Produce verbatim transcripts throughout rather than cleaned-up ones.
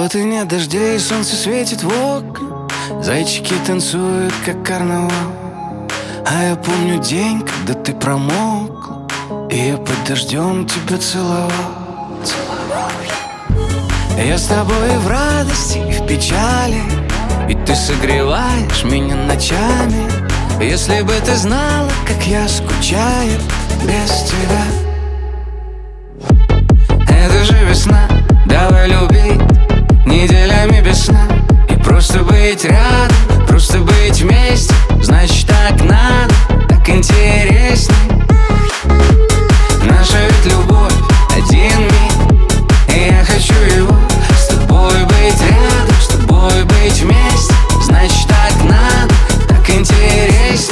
Вот и нет дождей, солнце светит в окна, зайчики танцуют, как карнавал. А я помню день, когда ты промокла, и я под дождем тебя целовал, целовал. Я с тобой и в радости, и в печали, и ты согреваешь меня ночами. Если бы ты знала, как я скучаю без тебя. Это же весна, давай любить неделями без сна. И просто быть рядом, просто быть вместе, значит так надо, так интересней. Наша ведь любовь один миг, и я хочу его с тобой быть рядом, с тобой быть вместе, значит так надо, так интересней.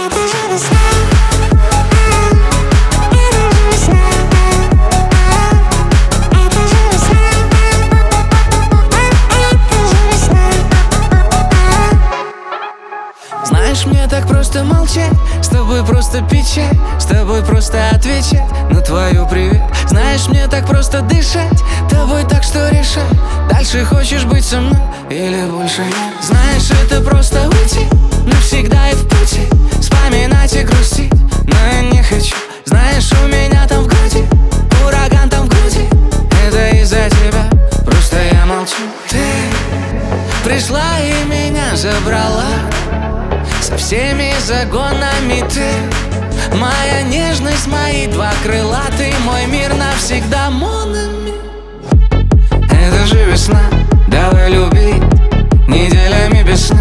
Знаешь, мне так просто молчать, с тобой просто пить чай, с тобой просто отвечать на твою привет. Знаешь, мне так просто дышать тобой, так что решай, дальше хочешь быть со мной или больше нет. Знаешь, это просто уйти навсегда и в пути, вспоминать и грустить, но я не хочу. Знаешь, у меня там в груди ураган, там в груди, это из-за тебя, просто я молчу. Ты пришла и меня забрала со всеми загонами. Ты моя нежность, мои два крыла, ты мой мир навсегда, mon ami. Это же весна, давай любить неделями без сна.